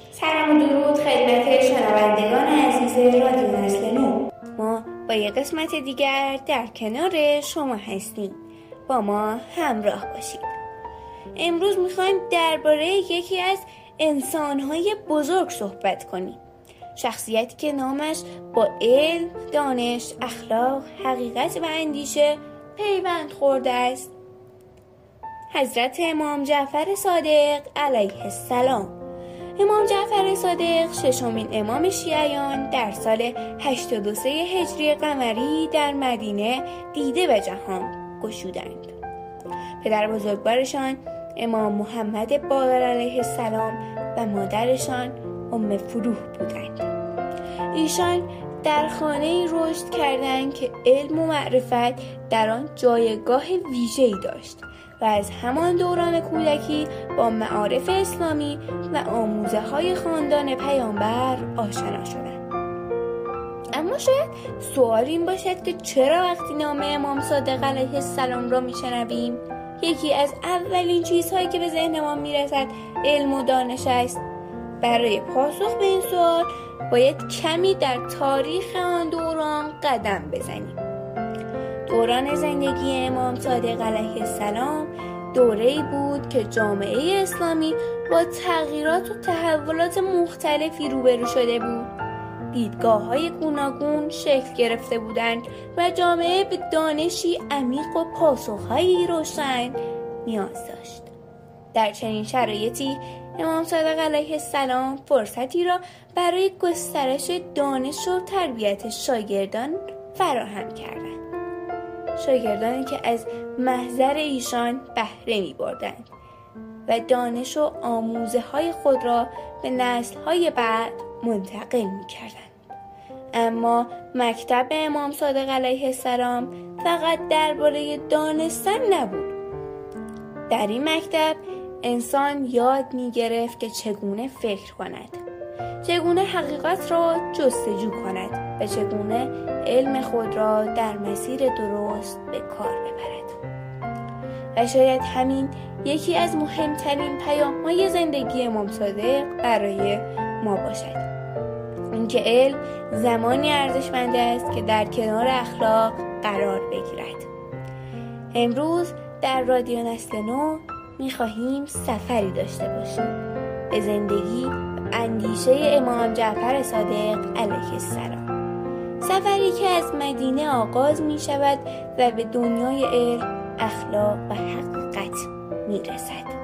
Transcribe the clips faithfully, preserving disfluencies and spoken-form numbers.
سلام و درود خدمت شنوندگان عزیز رادیو نسل نو. ما با یک قسمت دیگر در کنار شما هستیم. با ما همراه باشید. امروز میخوایم درباره یکی از انسانهای بزرگ صحبت کنیم. شخصیتی که نامش با علم، دانش، اخلاق، حقیقت و اندیشه پیوند خورده است. حضرت امام جعفر صادق علیه السلام. امام جعفر صادق ششمین امام شیعیان در سال هشتاد و سه هجری قمری در مدینه دیده به جهان گشودند. پدر بزرگوارشان امام محمد باقر علیه السلام و مادرشان ام فروح بودند. ایشان در خانه‌ای رشد کردند که علم و معرفت در آن جایگاه ویژه‌ای داشت و از همان دوران کودکی با معارف اسلامی و آموزه‌های خاندان پیامبر آشنا شدند. اما شاید سوال این باشد که چرا وقتی نام امام صادق علیه السلام را میشنویم یکی از اولین چیزهایی که به ذهن ما میرسد علم و دانش است؟ برای پاسخ به این سوال باید کمی در تاریخ آن دوران قدم بزنیم. دوران زندگی امام صادق علیه السلام دوره‌ای بود که جامعه اسلامی با تغییرات و تحولات مختلفی روبرو شده بود. دیدگاه‌های گوناگون شکل گرفته بودند و جامعه به دانشی عمیق و پاسخ‌هایی روشن نیاز داشت. در چنین شرایطی امام صادق علیه السلام فرصتی را برای گسترش دانش و تربیت شاگردان فراهم کردند. شاگردانی که از محضر ایشان بهره می بردند و دانش و آموزه های خود را به نسل های بعد منتقل می کردند. اما مکتب امام صادق علیه السلام فقط درباره دانستن نبود. در این مکتب انسان یاد می گرفت که چگونه فکر کند، چگونه حقیقت را جستجو کند و چگونه علم خود را در مسیر درست به کار ببرد. و شاید همین یکی از مهمترین پیام‌های زندگی امام صادق برای ما باشد. اینکه علم زمانی ارزشمند است که در کنار اخلاق قرار بگیرد. امروز در رادیو نسل نو می‌خواهیم سفری داشته باشیم به زندگی و اندیشه امام جعفر صادق علیه السلام. سفری که از مدینه آغاز می شود و به دنیای علم، اخلاق و حقیقت می رسد.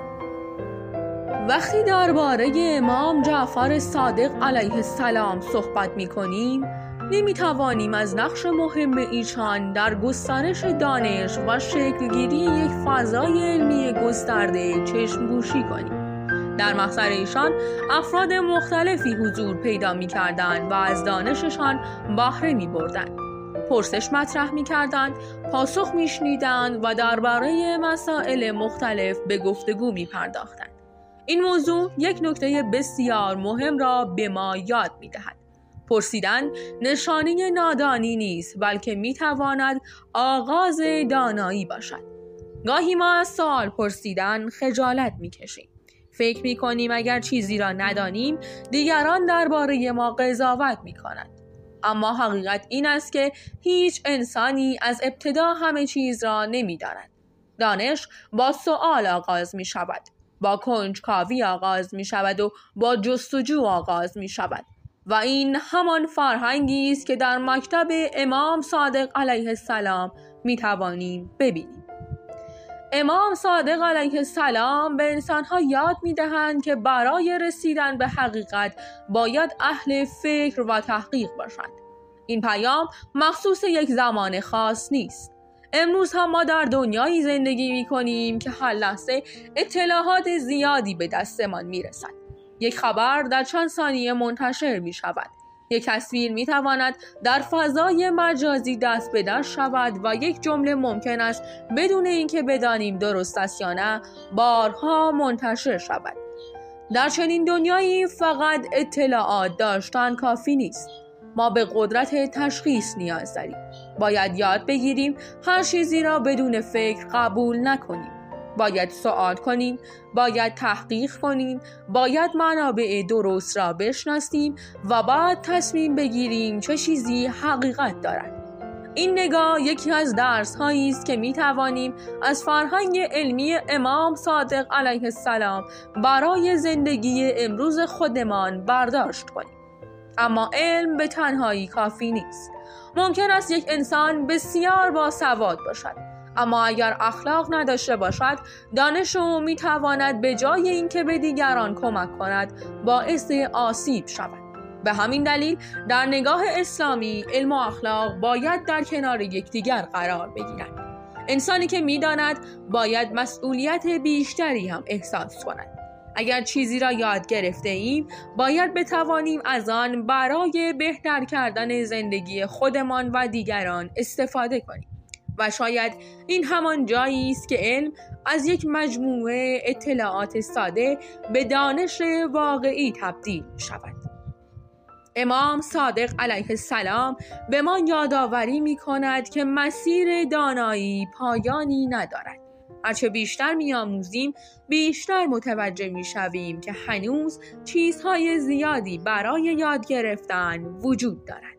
وقتی درباره امام جعفر صادق علیه السلام صحبت می کنیم، نمی توانیم از نقش مهم ایشان در گسترش دانش و شکلگیری یک فضای علمی گسترده چشم‌پوشی کنیم. در محضر ایشان افراد مختلفی حضور پیدا می کردند و از دانششان بهره می بردند. پرسش مطرح می کردند، پاسخ می شنیدند و درباره مسائل مختلف به گفتگو می پرداختند. این موضوع یک نکته بسیار مهم را به ما یاد می دهد. پرسیدن نشانه نادانی نیست، بلکه می تواند آغاز دانایی باشد. گاهی ما از سوال پرسیدن خجالت می کشیم. فکر می کنیم اگر چیزی را ندانیم دیگران درباره ما قضاوت می کنند. اما حقیقت این است که هیچ انسانی از ابتدا همه چیز را نمی داند. دانش با سؤال آغاز می شود، با کنجکاوی آغاز می شود و با جستجو آغاز می شود. و این همان فرهنگی است که در مکتب امام صادق علیه السلام می توانیم ببینیم. امام صادق علیه السلام به انسانها یاد می دهند که برای رسیدن به حقیقت باید اهل فکر و تحقیق باشند. این پیام مخصوص یک زمان خاص نیست. امروز هم ما در دنیایی زندگی می کنیم که هر لحظه اطلاعات زیادی به دستمان می رسد. یک خبر در چند ثانیه منتشر می شود. یک تصویر می تواند در فضای مجازی دست به دست شود و یک جمله ممکن است بدون اینکه بدانیم درست است یا نه بارها منتشر شود. در چنین دنیایی فقط اطلاعات داشتن کافی نیست. ما به قدرت تشخیص نیاز داریم. باید یاد بگیریم هر چیزی را بدون فکر قبول نکنیم. باید سوال کنیم، باید تحقیق کنیم، باید منابع درست را بشناسیم و بعد تصمیم بگیریم چه چیزی حقیقت دارد. این نگاه یکی از درس هایی است که می توانیم از فرهنگ علمی امام صادق علیه السلام برای زندگی امروز خودمان برداشت کنیم. اما علم به تنهایی کافی نیست. ممکن است یک انسان بسیار باسواد باشد، اما اگر اخلاق نداشته باشد، دانش او می تواند به جای اینکه به دیگران کمک کند، باعث آسیب شود. به همین دلیل در نگاه اسلامی علم و اخلاق باید در کنار یکدیگر قرار بگیرند. انسانی که می‌داند باید مسئولیت بیشتری هم احساس کند. اگر چیزی را یاد گرفته ایم، باید بتوانیم از آن برای بهتر کردن زندگی خودمان و دیگران استفاده کنیم. و شاید این همان جایی است که علم از یک مجموعه اطلاعات ساده به دانش واقعی تبدیل شود. امام صادق علیه السلام به ما یادآوری می کند که مسیر دانایی پایانی ندارد. هرچه بیشتر می آموزیم، بیشتر متوجه می شویم که هنوز چیزهای زیادی برای یاد گرفتن وجود دارد.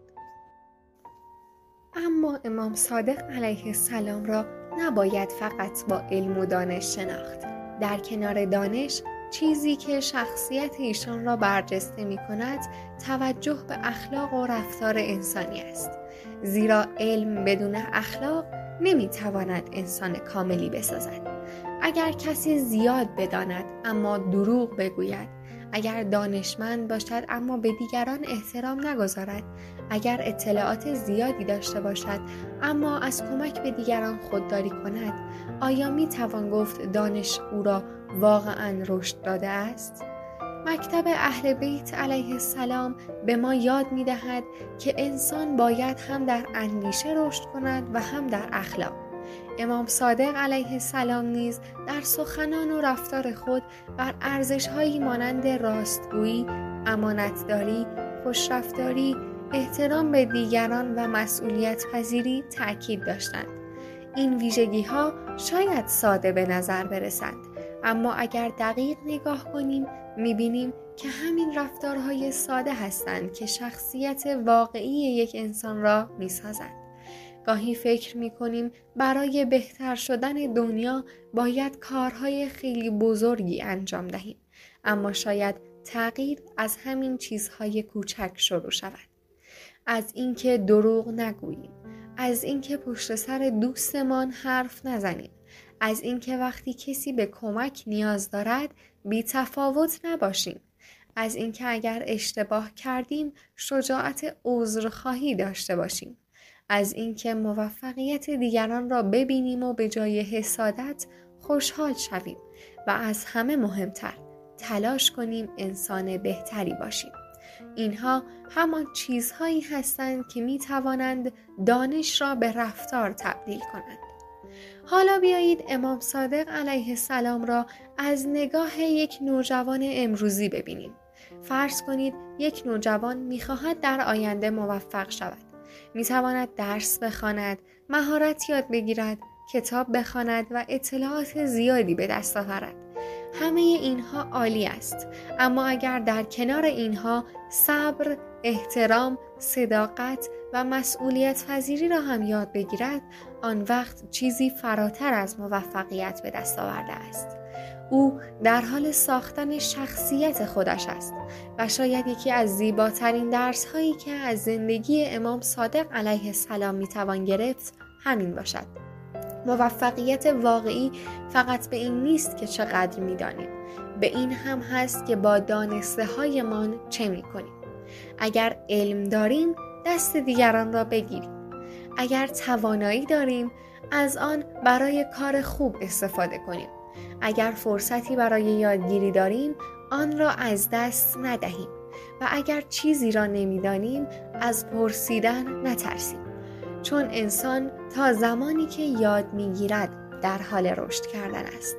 اما امام صادق علیه السلام را نباید فقط با علم و دانش شناخت. در کنار دانش، چیزی که شخصیت ایشان را برجسته می کند توجه به اخلاق و رفتار انسانی است. زیرا علم بدون اخلاق نمی تواند انسان کاملی بسازد. اگر کسی زیاد بداند اما دروغ بگوید، اگر دانشمند باشد اما به دیگران احترام نگذارد، اگر اطلاعات زیادی داشته باشد اما از کمک به دیگران خودداری کند، آیا می توان گفت دانش او را واقعاً رشد داده است؟ مکتب اهل بیت علیه السلام به ما یاد می دهد که انسان باید هم در اندیشه رشد کند و هم در اخلاق. امام صادق علیه السلام نیز در سخنان و رفتار خود بر ارزش‌هایی مانند راستگویی، امانتداری، خوشرفتاری، احترام به دیگران و مسئولیت پذیری تأکید داشتند. این ویژگی‌ها شاید ساده به نظر برسند، اما اگر دقیق نگاه کنیم می‌بینیم که همین رفتارهای ساده هستند که شخصیت واقعی یک انسان را می‌سازند. گاهی فکر می‌کنیم برای بهتر شدن دنیا باید کارهای خیلی بزرگی انجام دهیم، اما شاید تغییر از همین چیزهای کوچک شروع شود. از اینکه دروغ نگوییم، از اینکه پشت سر دوستمان حرف نزنیم، از اینکه وقتی کسی به کمک نیاز دارد بی تفاوت نباشیم، از اینکه اگر اشتباه کردیم شجاعت عذرخواهی داشته باشیم، از اینکه موفقیت دیگران را ببینیم و به جای حسادت خوشحال شویم و از همه مهمتر تلاش کنیم انسان بهتری باشیم. اینها همان چیزهایی هستند که می توانند دانش را به رفتار تبدیل کنند. حالا بیایید امام صادق علیه السلام را از نگاه یک نوجوان امروزی ببینیم. فرض کنید یک نوجوان می خواهد در آینده موفق شود. می تواند درس بخواند، مهارت یاد بگیرد، کتاب بخواند و اطلاعات زیادی به دست آورد. همه اینها عالی است، اما اگر در کنار اینها صبر، احترام، صداقت و مسئولیت پذیری را هم یاد بگیرد، آن وقت چیزی فراتر از موفقیت به دست آورده است. او در حال ساختن شخصیت خودش است و شاید یکی از زیباترین درس هایی که از زندگی امام صادق علیه السلام می توان گرفت همین باشد. موفقیت واقعی فقط به این نیست که چقدر می دانیم، به این هم هست که با دانسته هایمان چه می کنیم. اگر علم داریم دست دیگران را بگیریم، اگر توانایی داریم از آن برای کار خوب استفاده کنیم، اگر فرصتی برای یادگیری داریم آن را از دست ندهیم و اگر چیزی را نمیدانیم از پرسیدن نترسیم، چون انسان تا زمانی که یاد میگیرد در حال رشد کردن است.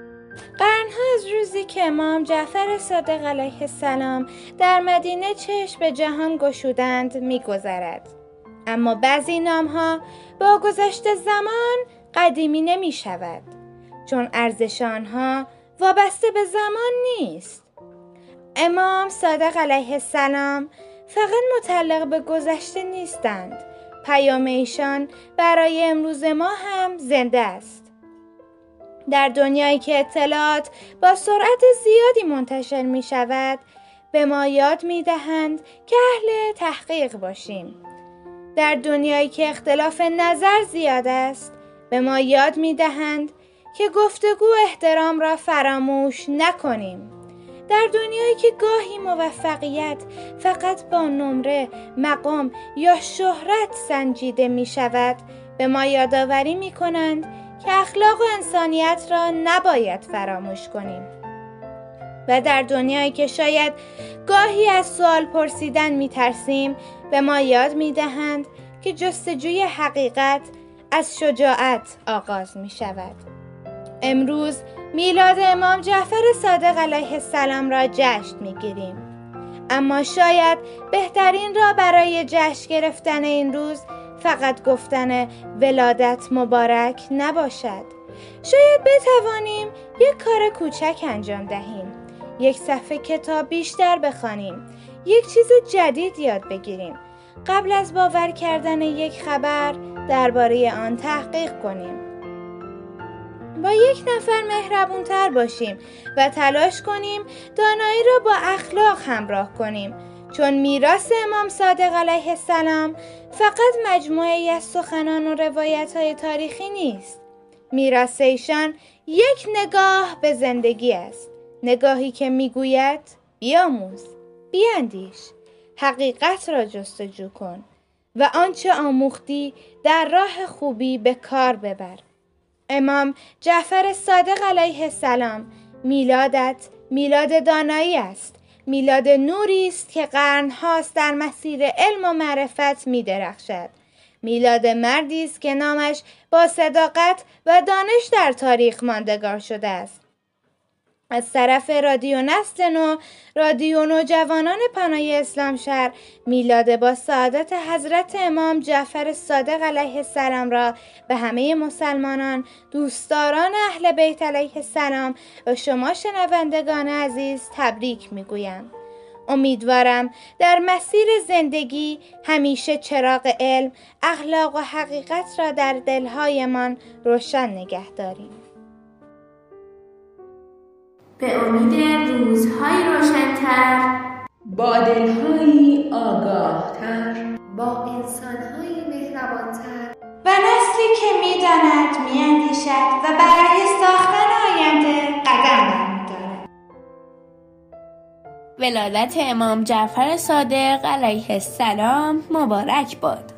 قرنها از روزی که امام جعفر صادق علیه السلام در مدینه چشم به جهان گشودند می‌گذرد، اما بعضی نام‌ها با گذشت زمان قدیمی نمی‌شود. چون ارزش آنها وابسته به زمان نیست. امام صادق علیه السلام فقط متعلق به گذشته نیستند. پیام ایشان برای امروز ما هم زنده است. در دنیایی که اطلاعات با سرعت زیادی منتشر می شود، به ما یاد می دهند که اهل تحقیق باشیم. در دنیایی که اختلاف نظر زیاد است، به ما یاد می دهند که گفتگو احترام را فراموش نکنیم. در دنیایی که گاهی موفقیت فقط با نمره، مقام یا شهرت سنجیده می شود، به ما یادآوری می کنند که اخلاق و انسانیت را نباید فراموش کنیم. و در دنیایی که شاید گاهی از سوال پرسیدن می ترسیم، به ما یاد می دهند که جستجوی حقیقت از شجاعت آغاز می شود. امروز میلاد امام جعفر صادق علیه السلام را جشن می گیریم. اما شاید بهترین را برای جشن گرفتن این روز فقط گفتن ولادت مبارک نباشد. شاید بتوانیم یک کار کوچک انجام دهیم، یک صفحه کتاب بیشتر بخوانیم، یک چیز جدید یاد بگیریم، قبل از باور کردن یک خبر درباره آن تحقیق کنیم. با یک نفر مهربونتر باشیم و تلاش کنیم دانایی را با اخلاق همراه کنیم، چون میراث امام صادق علیه السلام فقط مجموعه‌ای از سخنان و روایت‌های تاریخی نیست. میراث ایشان یک نگاه به زندگی است، نگاهی که میگوید بیاموز، بیاندیش، حقیقت را جستجو کن و آنچه آموختی در راه خوبی به کار ببر. امام جعفر صادق علیه السلام میلادت میلاد دانایی است، میلاد نوری است که قرن‌هاست در مسیر علم و معرفت می‌درخشد. میلاد مردی است که نامش با صداقت و دانش در تاریخ ماندگار شده است. از طرف رادیو نسل نو، رادیو نوجوانان پناه اسلام شهر، میلاد با سعادت حضرت امام جعفر صادق علیه السلام را به همه مسلمانان، دوستداران اهل بیت علیه السلام و شما شنوندگان عزیز تبریک میگویم. امیدوارم در مسیر زندگی همیشه چراغ علم، اخلاق و حقیقت را در دلهایمان روشن نگه داریم. به امید روزهای روشن‌تر، با دلهایی آگاه‌تر، با انسان‌های مهربان‌تر و نسلی که می‌داند، می‌اندیشد و برای ساختن آینده قدم برمی‌دارد. ولادت امام جعفر صادق علیه السلام مبارک باد.